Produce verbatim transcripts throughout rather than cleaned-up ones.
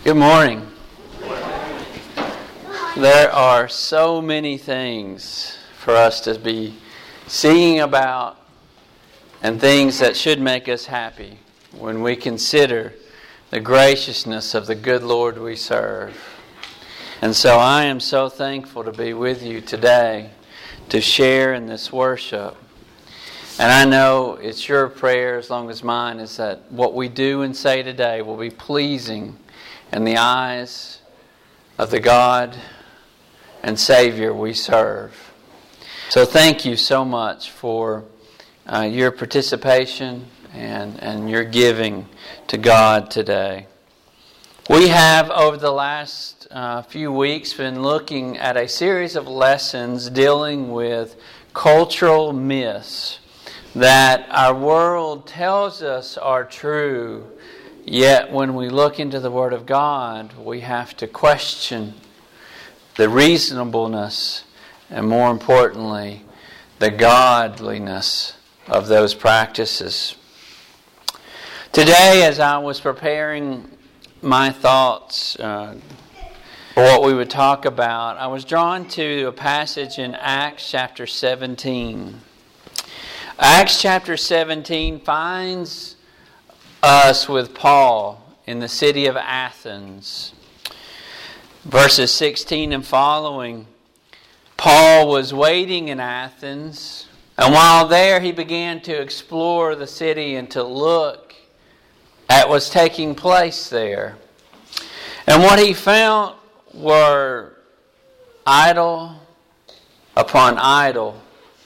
Good morning. There are so many things for us to be singing about and things that should make us happy when we consider the graciousness of the good Lord we serve. And so I am so thankful to be with you today to share in this worship. And I know it's your prayer as long as mine is that what we do and say today will be pleasing in the eyes of the God and Savior we serve. So thank you so much for uh, your participation and, and your giving to God today. We have, over the last uh, few weeks, been looking at a series of lessons dealing with cultural myths that our world tells us are true. Yet when we look into the Word of God, we have to question the reasonableness and, more importantly, the godliness of those practices. Today, as I was preparing my thoughts uh, for what we would talk about, I was drawn to a passage in Acts chapter seventeen. Acts chapter seventeen finds us with Paul in the city of Athens. Verses sixteen and following, Paul was waiting in Athens, and while there he began to explore the city and to look at what's taking place there. And what he found were idol upon idol.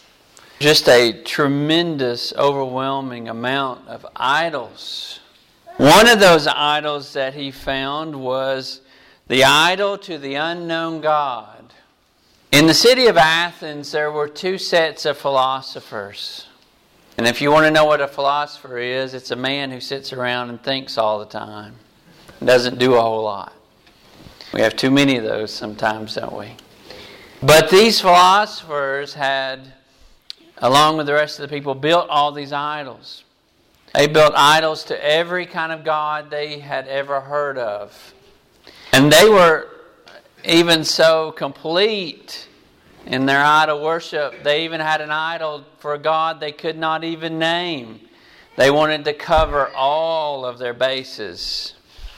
Just a tremendous, overwhelming amount of idols. One of those idols that he found was the idol to the unknown God. In the city of Athens, there were two sets of philosophers. And if you want to know what a philosopher is, it's a man who sits around and thinks all the time. And doesn't do a whole lot. We have too many of those sometimes, don't we? But these philosophers had, along with the rest of the people, built all these idols. They built idols to every kind of god they had ever heard of. And they were even so complete in their idol worship. They even had an idol for a god they could not even name. They wanted to cover all of their bases.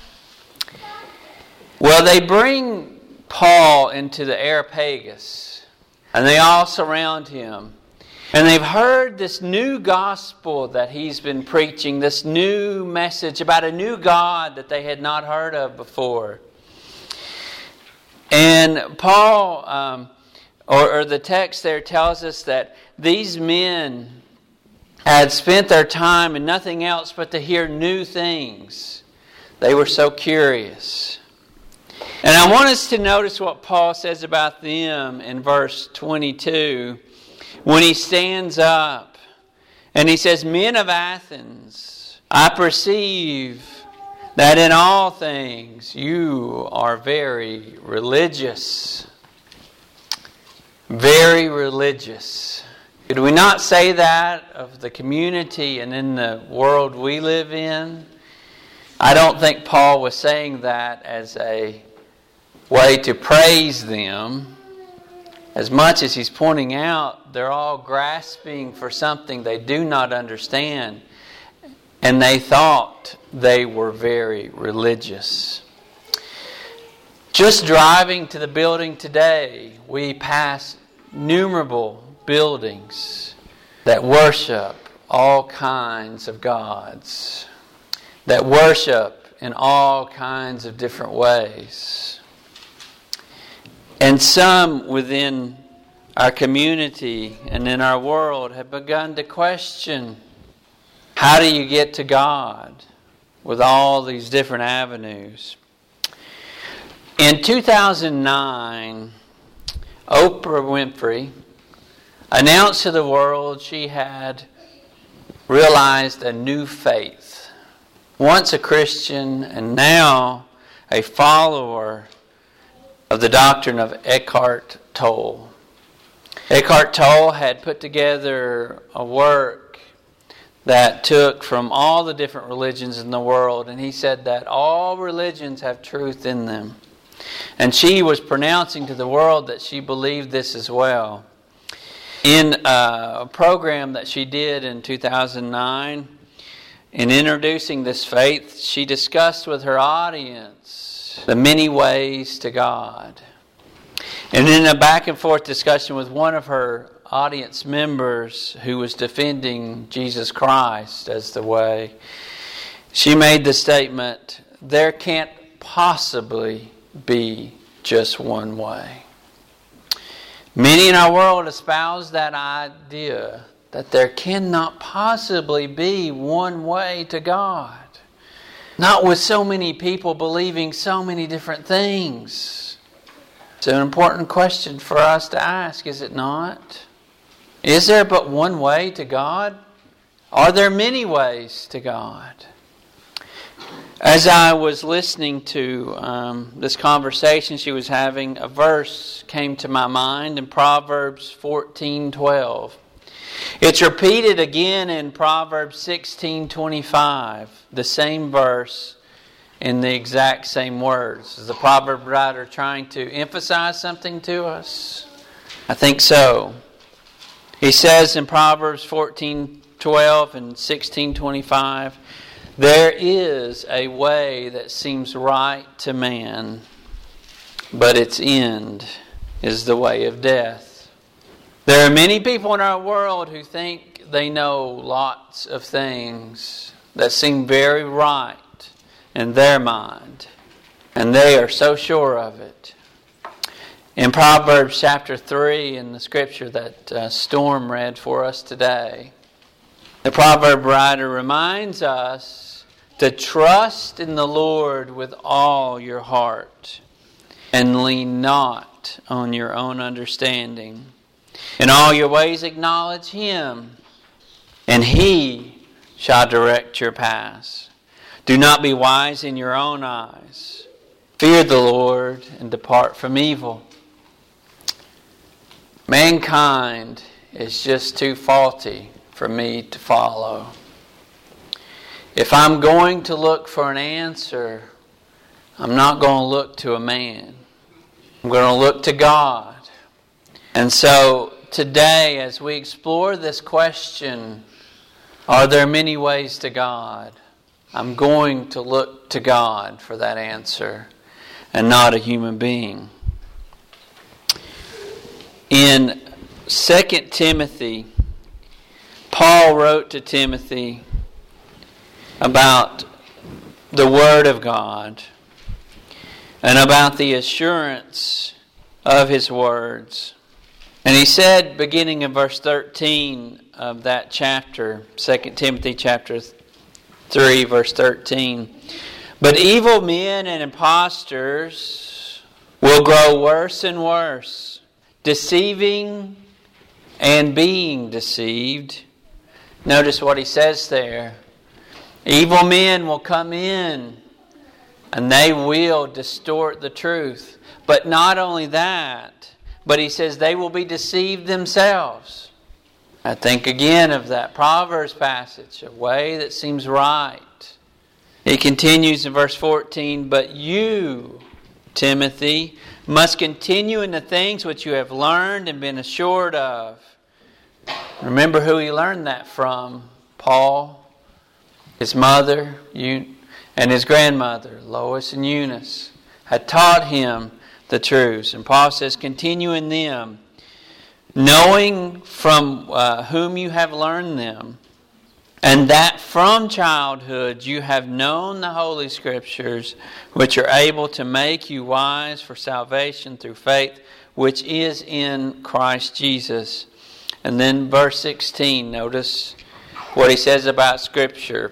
Well, they bring Paul into the Areopagus, and they all surround him. And they've heard this new gospel that he's been preaching, this new message about a new God that they had not heard of before. And Paul, um, or, or the text there tells us that these men had spent their time in nothing else but to hear new things. They were so curious. And I want us to notice what Paul says about them in verse twenty-two. When he stands up and he says, "Men of Athens, I perceive that in all things you are very religious." Very religious. Could we not say that of the community and in the world we live in? I don't think Paul was saying that as a way to praise them. As much as he's pointing out, they're all grasping for something they do not understand. And they thought they were very religious. Just driving to the building today, we pass innumerable buildings that worship all kinds of gods. That worship in all kinds of different ways. And some within our community and in our world have begun to question, how do you get to God with all these different avenues? In two thousand nine, Oprah Winfrey announced to the world she had realized a new faith. Once a Christian and now a follower of the doctrine of Eckhart Tolle. Eckhart Tolle had put together a work that took from all the different religions in the world, and he said that all religions have truth in them. And she was pronouncing to the world that she believed this as well. In a program that she did in two thousand nine, in introducing this faith, she discussed with her audience the many ways to God. And in a back and forth discussion with one of her audience members who was defending Jesus Christ as the way, she made the statement, there can't possibly be just one way. Many in our world espouse that idea that there cannot possibly be one way to God. Not with so many people believing so many different things. It's an important question for us to ask, is it not? Is there but one way to God? Are there many ways to God? As I was listening to um, this conversation she was having, a verse came to my mind in Proverbs fourteen twelve. It's repeated again in Proverbs sixteen twenty-five, the same verse in the exact same words. Is the proverb writer trying to emphasize something to us? I think so. He says in Proverbs fourteen twelve and sixteen twenty-five, there is a way that seems right to man, but its end is the way of death. There are many people in our world who think they know lots of things that seem very right in their mind, and they are so sure of it. In Proverbs chapter three, in the scripture that uh, Storm read for us today, the proverb writer reminds us to trust in the Lord with all your heart and lean not on your own understanding. In all your ways acknowledge Him, and He shall direct your paths. Do not be wise in your own eyes. Fear the Lord and depart from evil. Mankind is just too faulty for me to follow. If I'm going to look for an answer, I'm not going to look to a man. I'm going to look to God. And so today, as we explore this question, are there many ways to God? I'm going to look to God for that answer and not a human being. In Second Timothy, Paul wrote to Timothy about the Word of God and about the assurance of His words. And he said, beginning in verse thirteen of that chapter, Second Timothy chapter three, verse thirteen, but evil men and impostors will grow worse and worse, deceiving and being deceived. Notice what he says there. Evil men will come in and they will distort the truth. But not only that, but he says they will be deceived themselves. I think again of that Proverbs passage, a way that seems right. He continues in verse fourteen, but you, Timothy, must continue in the things which you have learned and been assured of. Remember who he learned that from? Paul, his mother, and his grandmother, Lois and Eunice, had taught him the truths. And Paul says, continue in them, knowing from uh, whom you have learned them, and that from childhood you have known the Holy Scriptures, which are able to make you wise for salvation through faith, which is in Christ Jesus. And then verse sixteen, notice what he says about Scripture.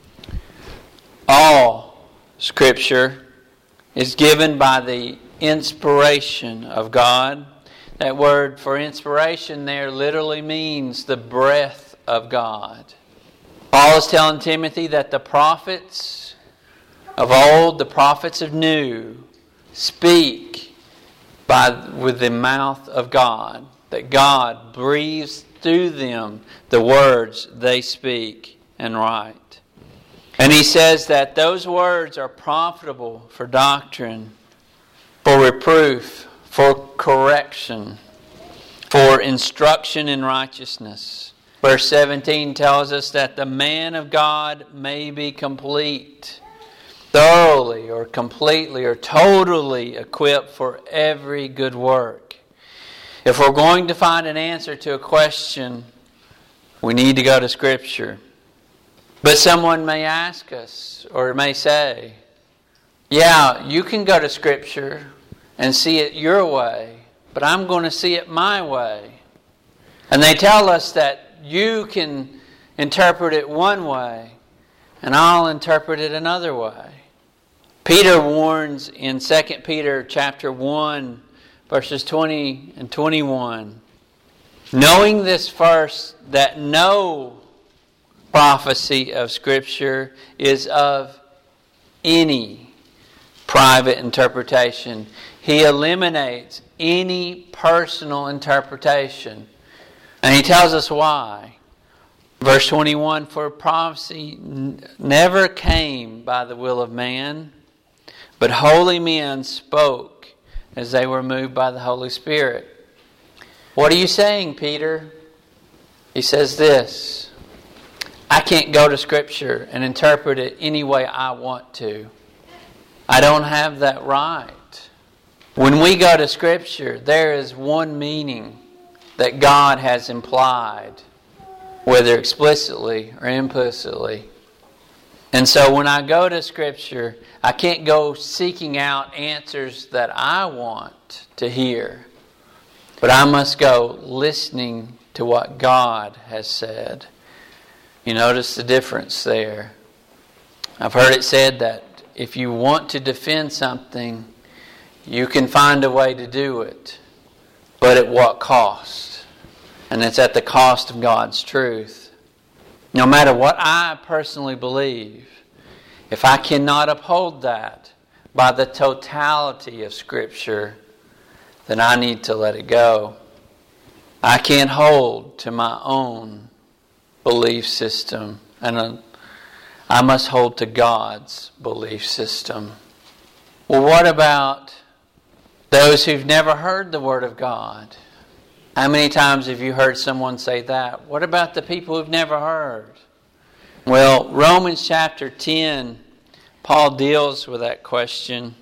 All Scripture is given by the inspiration of God. That word for inspiration there literally means the breath of God. Paul is telling Timothy that the prophets of old, the prophets of new, speak by with the mouth of God. That God breathes through them the words they speak. and right. And he says that those words are profitable for doctrine, for reproof, for correction, for instruction in righteousness. Verse seventeen tells us that the man of God may be complete, thoroughly or completely or totally equipped for every good work. If we're going to find an answer to a question, we need to go to Scripture. But someone may ask us or may say, yeah, you can go to Scripture and see it your way, but I'm going to see it my way. And they tell us that you can interpret it one way and I'll interpret it another way. Peter warns in Second Peter chapter one, verses twenty and twenty-one, knowing this first, that no prophecy of Scripture is of any private interpretation. He eliminates any personal interpretation. And he tells us why. Verse twenty-one, for prophecy n- never came by the will of man, but holy men spoke as they were moved by the Holy Spirit. What are you saying, Peter? He says this, I can't go to Scripture and interpret it any way I want to. I don't have that right. When we go to Scripture, there is one meaning that God has implied, whether explicitly or implicitly. And so when I go to Scripture, I can't go seeking out answers that I want to hear, but I must go listening to what God has said. You notice the difference there. I've heard it said that if you want to defend something, you can find a way to do it, but at what cost? And it's at the cost of God's truth. No matter what I personally believe, if I cannot uphold that by the totality of Scripture, then I need to let it go. I can't hold to my own belief system, and uh, I must hold to God's belief system. Well, what about those who've never heard the Word of God? How many times have you heard someone say that? What about the people who've never heard? Well, Romans chapter ten, Paul deals with that question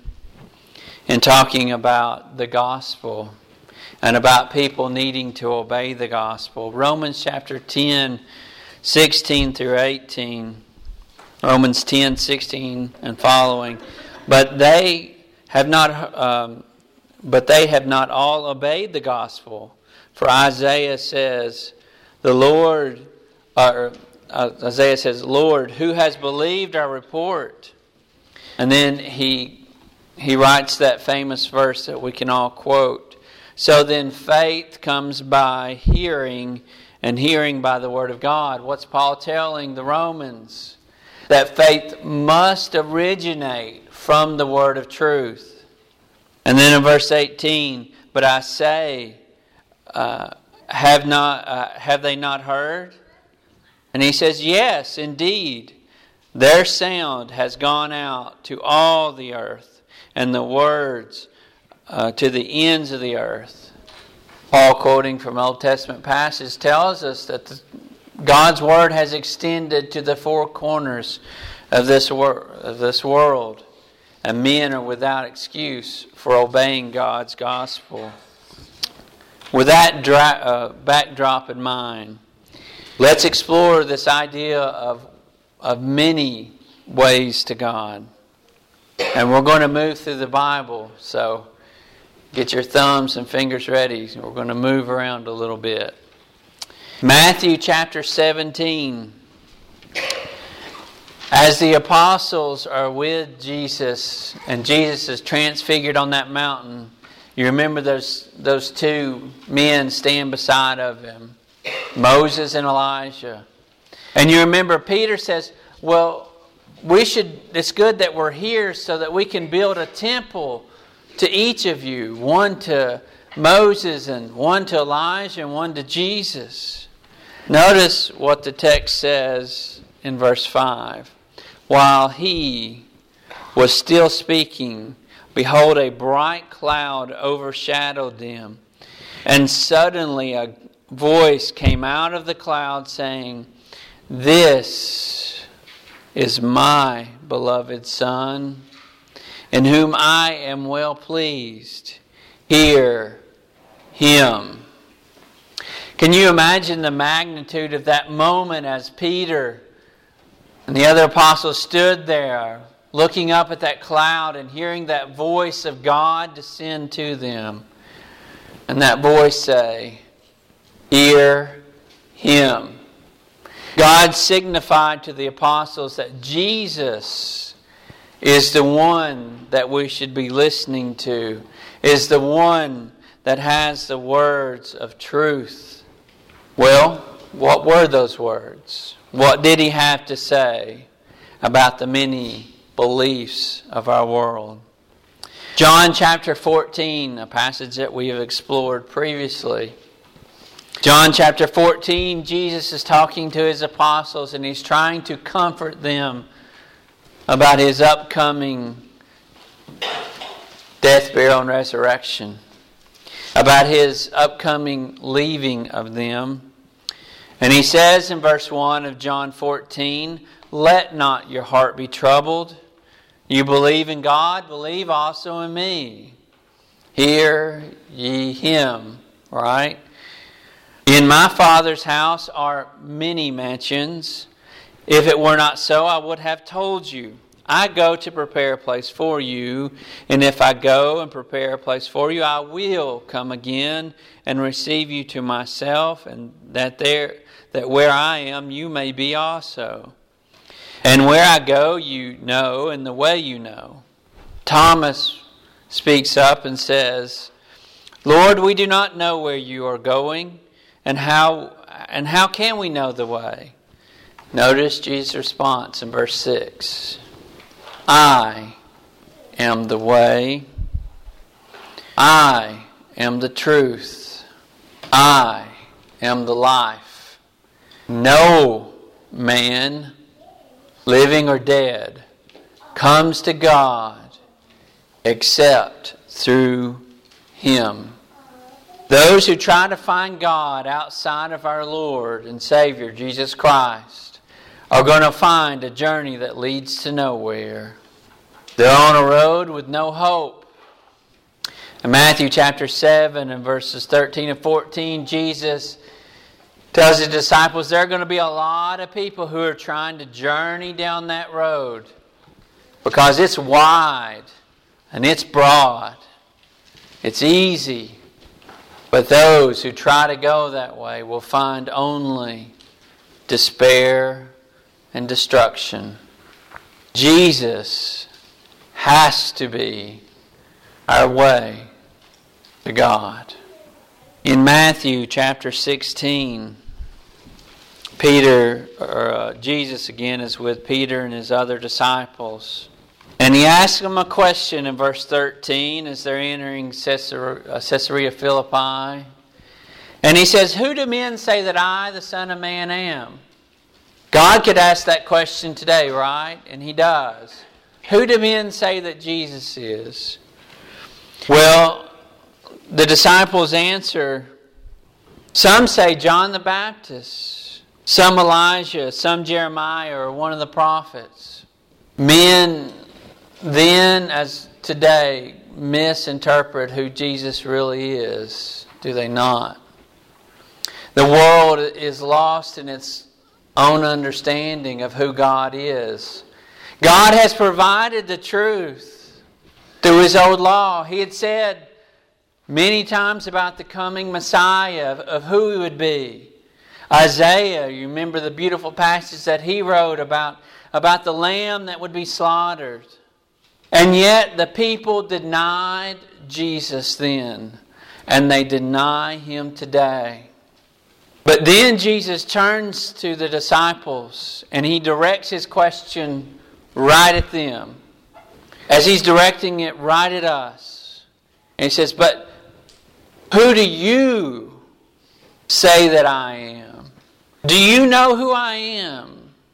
in talking about the gospel and about people needing to obey the gospel. Romans chapter ten, sixteen through eighteen. Romans ten, sixteen and following. But they have not, um, but they have not all obeyed the gospel. For Isaiah says, "The Lord," uh, uh, Isaiah says, "Lord, who has believed our report?" And then he he writes that famous verse that we can all quote. So then, faith comes by hearing, and hearing by the Word of God. What's Paul telling the Romans? That faith must originate from the Word of truth. And then in verse eighteen, but I say, uh, have not uh, have they not heard? And he says, yes, indeed, their sound has gone out to all the earth, and the words uh, to the ends of the earth. Paul, quoting from Old Testament passages, tells us that the, God's Word has extended to the four corners of this, wor- of this world, and men are without excuse for obeying God's gospel. With that dra- uh, backdrop in mind, let's explore this idea of, of many ways to God. And we're going to move through the Bible, so get your thumbs and fingers ready. We're going to move around a little bit. Matthew chapter seventeen. As the apostles are with Jesus, and Jesus is transfigured on that mountain, you remember those those two men stand beside of him, Moses and Elijah. And you remember Peter says, well, we should. It's good that we're here so that we can build a temple to each of you, one to Moses and one to Elijah and one to Jesus. Notice what the text says in verse five. While he was still speaking, behold, a bright cloud overshadowed them. And suddenly a voice came out of the cloud saying, "This is my beloved Son, in whom I am well pleased. Hear him." Can you imagine the magnitude of that moment as Peter and the other apostles stood there looking up at that cloud and hearing that voice of God descend to them? And that voice say, "Hear him." God signified to the apostles that Jesus is the one that we should be listening to, is the one that has the words of truth. Well, what were those words? What did he have to say about the many beliefs of our world? John chapter fourteen, a passage that we have explored previously. John chapter fourteen, Jesus is talking to his apostles and he's trying to comfort them about his upcoming death, burial, and resurrection. About his upcoming leaving of them. And he says in verse one of John fourteen, "Let not your heart be troubled. You believe in God, believe also in me. Hear ye him." Right? "In my Father's house are many mansions. If it were not so, I would have told you. I go to prepare a place for you. And if I go and prepare a place for you, I will come again and receive you to myself, and that there that where I am, you may be also. And where I go, you know, and the way you know." Thomas speaks up and says, "Lord, we do not know where you are going, and how and how can we know the way?" Notice Jesus' response in verse six. "I am the way. I am the truth. I am the life. No man, living or dead, comes to God except through him." Those who try to find God outside of our Lord and Savior, Jesus Christ, are going to find a journey that leads to nowhere. They're on a road with no hope. In Matthew chapter seven and verses thirteen and fourteen, Jesus tells his disciples there are going to be a lot of people who are trying to journey down that road because it's wide and it's broad. It's easy. But those who try to go that way will find only despair and destruction. Jesus has to be our way to God. In Matthew chapter sixteen, Peter, or uh, Jesus again is with Peter and his other disciples. And he asks them a question in verse thirteen as they're entering Caesarea, Caesarea Philippi. And he says, "Who do men say that I, the Son of Man, am?" God could ask that question today, right? And he does. Who do men say that Jesus is? Well, the disciples answer, some say John the Baptist, some Elijah, some Jeremiah or one of the prophets. Men then, as today, misinterpret who Jesus really is, do they not? The world is lost in its own understanding of who God is. God has provided the truth through His old law. He had said many times about the coming Messiah, of, of who He would be. Isaiah, you remember the beautiful passage that he wrote about, about the lamb that would be slaughtered. And yet the people denied Jesus then, and they deny Him today. But then Jesus turns to the disciples and He directs His question right at them, as He's directing it right at us. And He says, "But who do you say that I am? Do you know who I am?"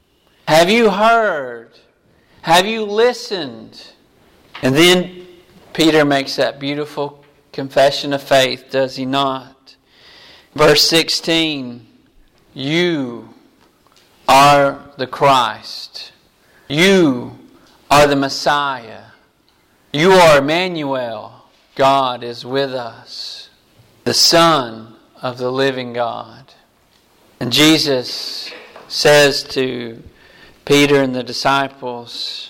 Have you heard? Have you listened? And then Peter makes that beautiful confession of faith, does he not? Verse sixteen, you are the Christ. You are the Messiah. You are Emmanuel. God is with us. The Son of the living God. And Jesus says to Peter and the disciples,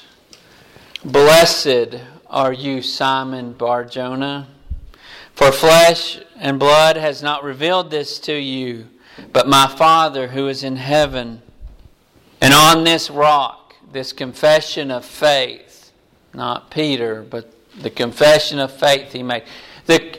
blessed are you, Simon Bar-Jonah, for flesh and blood has not revealed this to you, but my Father who is in heaven. And on this rock, this confession of faith, not Peter, but the confession of faith he made, the,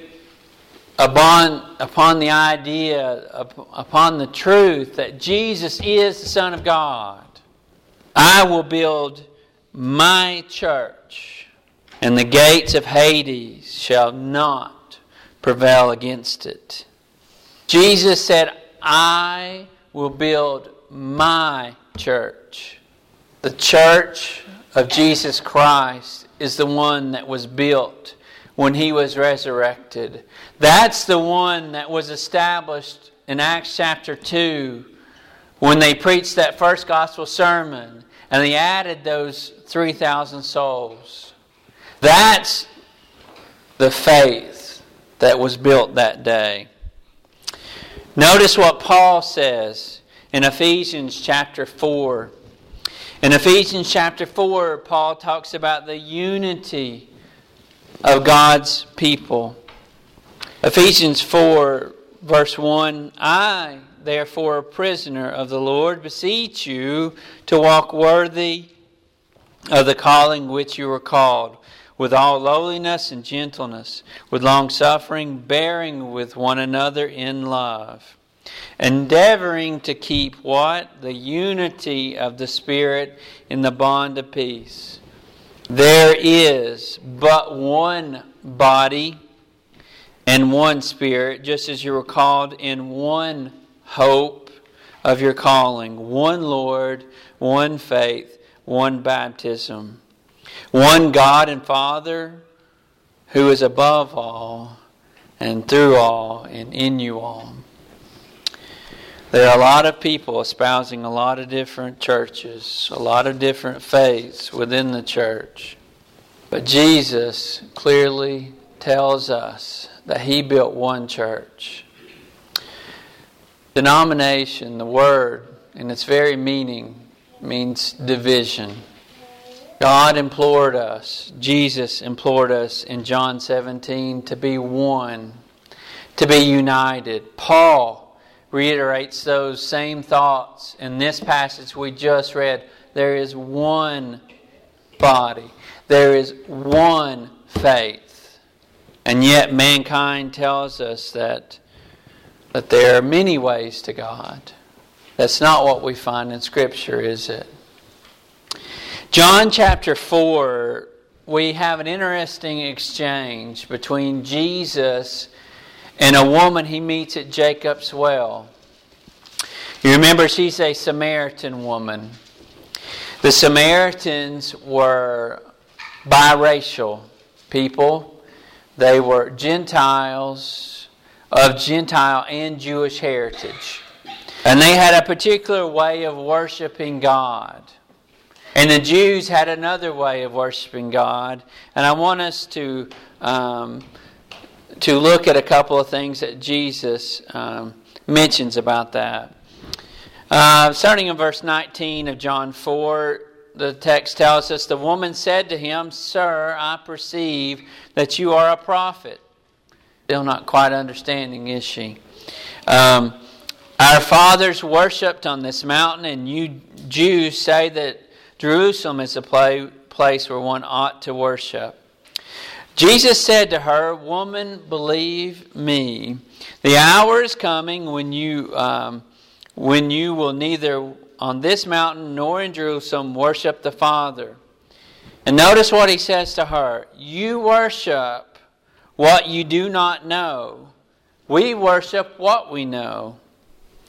upon, upon the idea, upon the truth that Jesus is the Son of God, I will build my church, and the gates of Hades shall not prevail against it. Jesus said, I will build my church. The church of Jesus Christ is the one that was built when He was resurrected. That's the one that was established in Acts chapter two when they preached that first gospel sermon and they added those three thousand souls. That's the faith that was built that day. Notice what Paul says in Ephesians chapter four. In Ephesians chapter four, Paul talks about the unity of God's people. Ephesians four, verse one, I, therefore, a prisoner of the Lord, beseech you to walk worthy of the calling which you were called, with all lowliness and gentleness, with long-suffering, bearing with one another in love, endeavoring to keep what? The unity of the Spirit in the bond of peace. There is but one body and one Spirit, just as you were called in one hope of your calling, one Lord, one faith, one baptism, one God and Father who is above all and through all and in you all. There are a lot of people espousing a lot of different churches, a lot of different faiths within the church. But Jesus clearly tells us that He built one church. Denomination, the word, in its very meaning, means division. God implored us, Jesus implored us in John seventeen to be one, to be united. Paul reiterates those same thoughts in this passage we just read. There is one body. There is one faith. And yet mankind tells us that, that there are many ways to God. That's not what we find in Scripture, is it? John chapter four, we have an interesting exchange between Jesus and a woman He meets at Jacob's well. You remember she's a Samaritan woman. The Samaritans were biracial people. They were Gentiles of Gentile and Jewish heritage. And they had a particular way of worshiping God. And the Jews had another way of worshiping God. And I want us to um, to look at a couple of things that Jesus um, mentions about that. Uh, starting in verse nineteen of John four, the text tells us, the woman said to Him, Sir, I perceive that you are a prophet. Still not quite understanding, is she? Um, Our fathers worshipped on this mountain, and you Jews say that Jerusalem is a play, place where one ought to worship. Jesus said to her, Woman, believe me, the hour is coming when you um, when you will neither on this mountain nor in Jerusalem worship the Father. And notice what He says to her. You worship what you do not know. We worship what we know.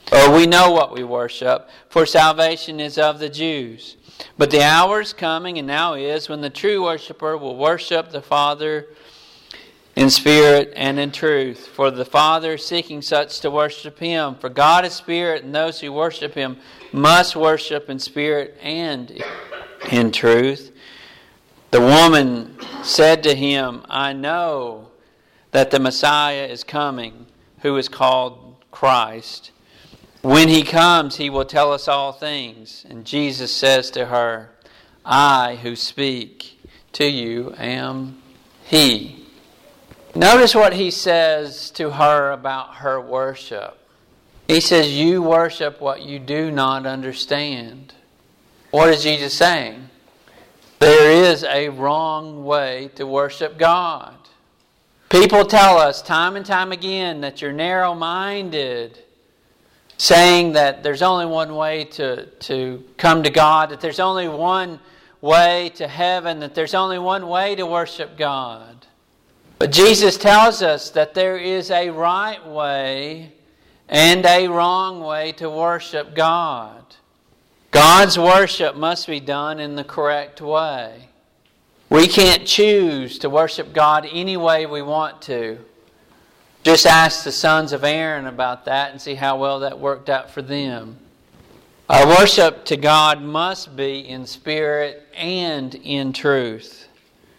Or we know what we worship, for salvation is of the Jews. But the hour is coming, and now is, when the true worshiper will worship the Father in spirit and in truth. For the Father is seeking such to worship Him. For God is spirit, and those who worship Him must worship in spirit and in truth. The woman said to him, I know that the Messiah is coming, who is called Christ. When He comes, He will tell us all things. And Jesus says to her, I who speak to you am He. Notice what He says to her about her worship. He says, you worship what you do not understand. What is Jesus saying? There is a wrong way to worship God. People tell us time and time again that you're narrow-minded, saying that there's only one way to, to come to God, that there's only one way to heaven, that there's only one way to worship God. But Jesus tells us that there is a right way and a wrong way to worship God. God's worship must be done in the correct way. We can't choose to worship God any way we want to. Just ask the sons of Aaron about that and see how well that worked out for them. Our worship to God must be in spirit and in truth.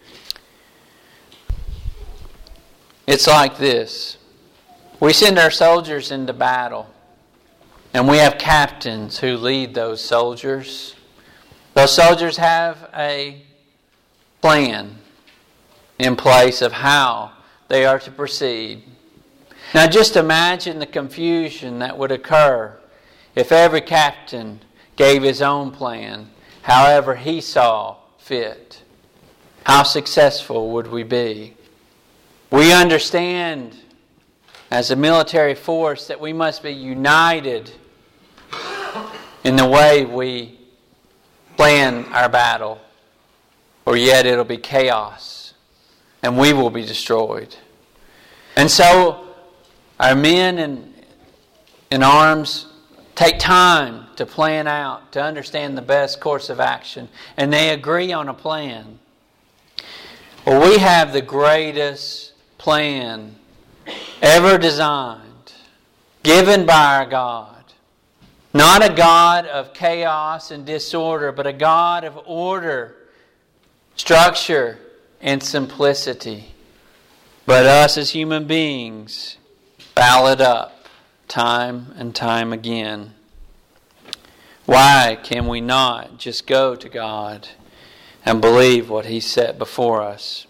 It's like this. We send our soldiers into battle, and we have captains who lead those soldiers. Those soldiers have a plan in place of how they are to proceed. Now just imagine the confusion that would occur if every captain gave his own plan, however he saw fit. How successful would we be? We understand as a military force that we must be united in the way we plan our battle, or yet it'll be chaos and we will be destroyed. And so our men in, in arms take time to plan out, to understand the best course of action, and they agree on a plan. Well, we have the greatest plan ever designed, given by our God. Not a God of chaos and disorder, but a God of order, structure, and simplicity. But us as human beings foul it up time and time again. Why can we not just go to God and believe what He set before us?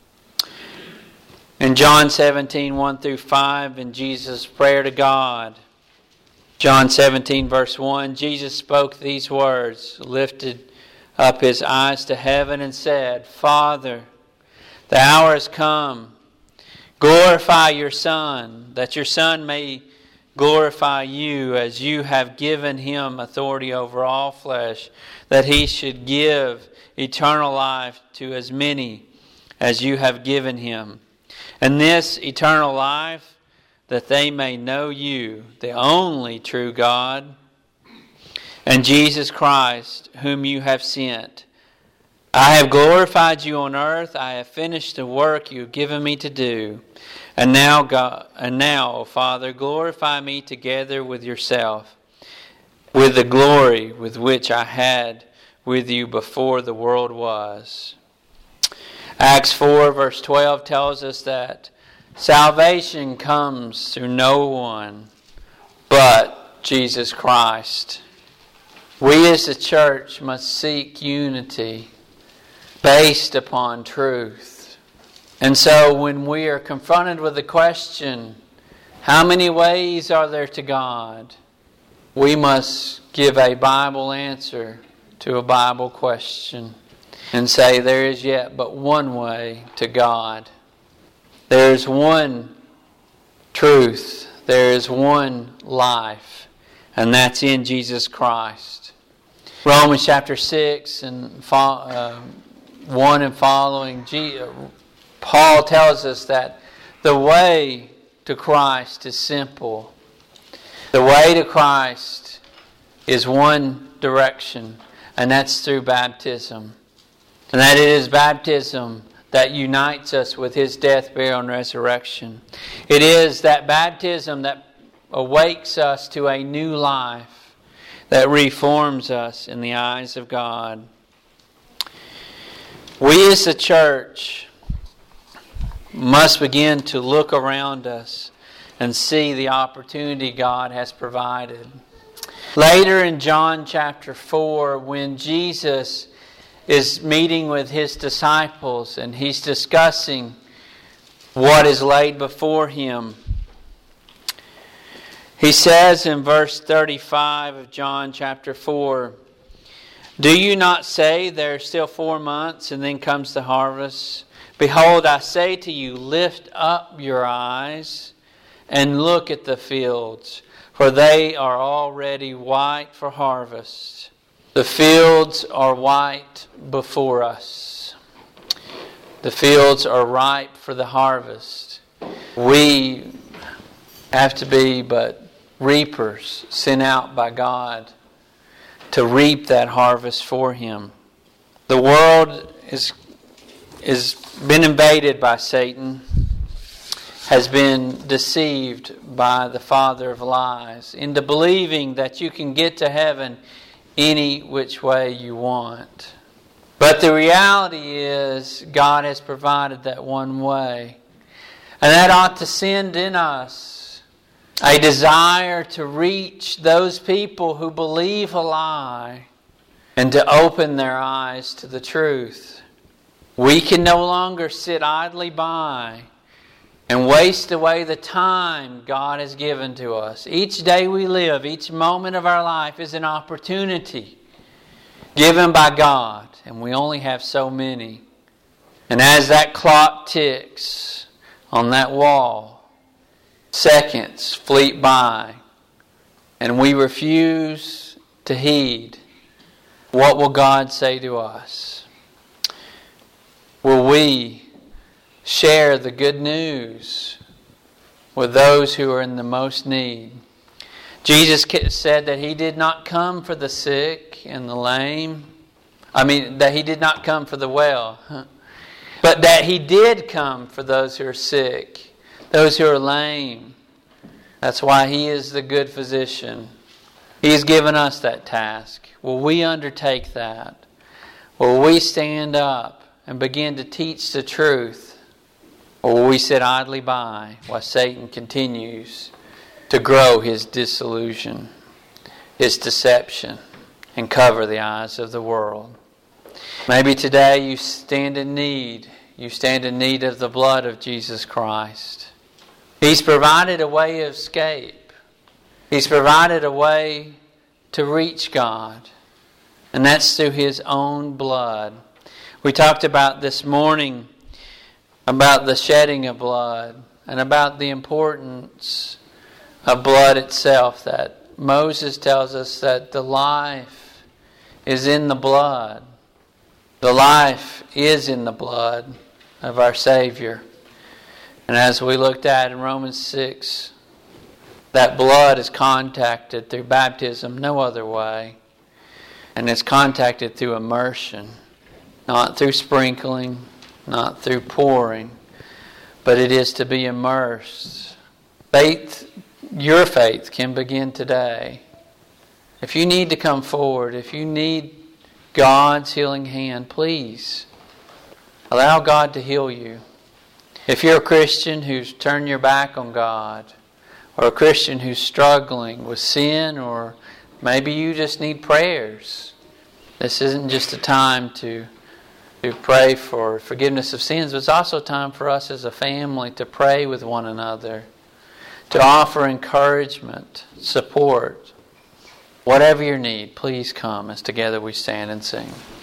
In John seventeen, one through five, in Jesus' prayer to God, John seventeen, verse one, Jesus spoke these words, lifted up His eyes to heaven and said, Father, the hour has come. Glorify your Son, that your Son may glorify you, as you have given Him authority over all flesh, that He should give eternal life to as many as you have given Him. And this eternal life, that they may know you, the only true God, and Jesus Christ, whom you have sent. I have glorified you on earth. I have finished the work you have given me to do. And now, God, and now, O Father, glorify me together with yourself, with the glory with which I had with you before the world was. Acts four, verse twelve tells us that salvation comes through no one but Jesus Christ. We as the church must seek unity based upon truth. And so when we are confronted with the question, how many ways are there to God? We must give a Bible answer to a Bible question and say there is yet but one way to God. There is one truth. There is one life. And that's in Jesus Christ. Romans chapter six and uh, one and following, Paul tells us that the way to Christ is simple. The way to Christ is one direction, and that's through baptism. And that it is baptism that unites us with His death, burial, and resurrection. It is that baptism that awakes us to a new life, that reforms us in the eyes of God. We as a church must begin to look around us and see the opportunity God has provided. Later in John chapter four, when Jesus is meeting with His disciples and He's discussing what is laid before Him, He says in verse thirty-five of John chapter four, "Do you not say there are still four months and then comes the harvest? Behold, I say to you, lift up your eyes and look at the fields, for they are already white for harvest." The fields are white before us. The fields are ripe for the harvest. We have to be but reapers sent out by God to reap that harvest for Him. The world is is been invaded by Satan, has been deceived by the father of lies into believing that you can get to heaven any which way you want. But the reality is God has provided that one way. And that ought to send in us a desire to reach those people who believe a lie and to open their eyes to the truth. We can no longer sit idly by and waste away the time God has given to us. Each day we live, each moment of our life is an opportunity given by God, and we only have so many. And as that clock ticks on that wall, seconds fleet by, and we refuse to heed, what will God say to us? Will we share the good news with those who are in the most need? Jesus said that He did not come for the sick and the lame. I mean, that He did not come for the well. But that He did come for those who are sick, those who are lame. That's why He is the good physician. He's given us that task. Will we undertake that? Will we stand up and begin to teach the truth? Or will we sit idly by while Satan continues to grow his disillusion, his deception, and cover the eyes of the world? Maybe today you stand in need. You stand in need of the blood of Jesus Christ. He's provided a way of escape. He's provided a way to reach God. And that's through His own blood. We talked about this morning about the shedding of blood and about the importance of blood itself, that Moses tells us that the life is in the blood. The life is in the blood of our Savior. And as we looked at in Romans six, that blood is contacted through baptism, no other way. And it's contacted through immersion, not through sprinkling, not through pouring, but it is to be immersed. Faith, your faith can begin today. If you need to come forward, if you need God's healing hand, please allow God to heal you. If you're a Christian who's turned your back on God, or a Christian who's struggling with sin, or maybe you just need prayers, this isn't just a time to to pray for forgiveness of sins, but it's also time for us as a family to pray with one another, to offer encouragement, support. Whatever your need, please come as together we stand and sing.